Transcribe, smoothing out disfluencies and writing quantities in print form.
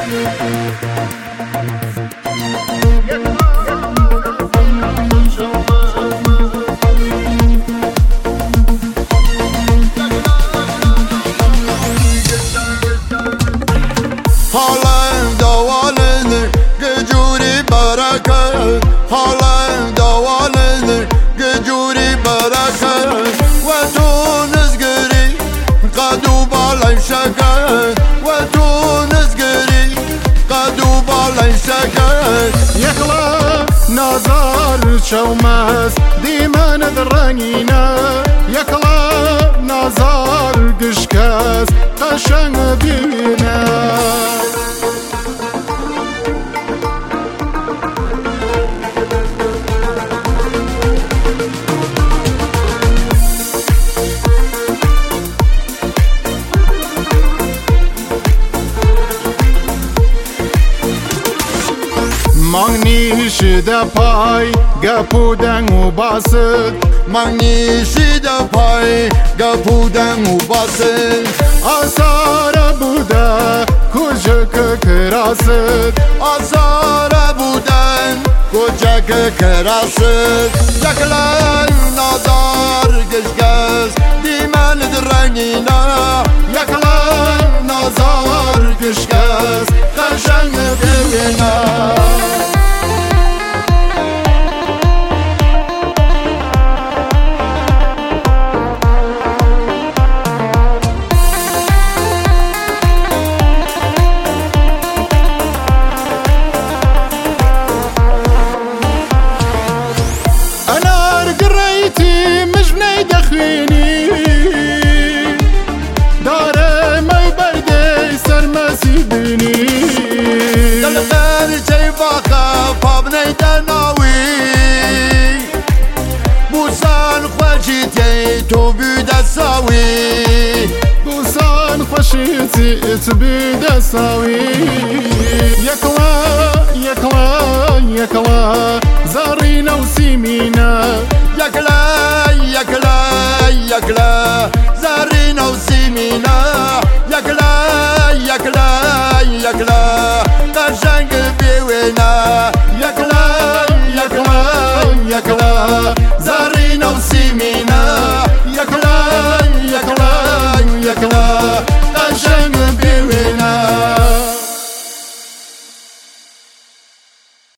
حالم دوالنر گجوری برکت حالم دوالنر گجوری برکت و تو نزگری قدو بالای شکت و تو نزگری قدو بالای شکت یکلا نازار چومس دیمان درنگینا یکلا نازار گشکس قشنگ بینا مانیش ده پای گپودن و باسد مانیش ده پای گپودن و باسد آثار بوده کوچک کراسد آثار بودن کوچک کراسد یکلای نازار گشگز دیمن درنگینا یکلای نازار گشگز قشنگ ببینا تو بیده ساوی بوسان خوشیتی ات بیده ساوی یکلا یکلا یکلا زارین و سیمینا یکلا یکلا یکلا زارین و سیمینا یکلا یکلا یکلا قشنگ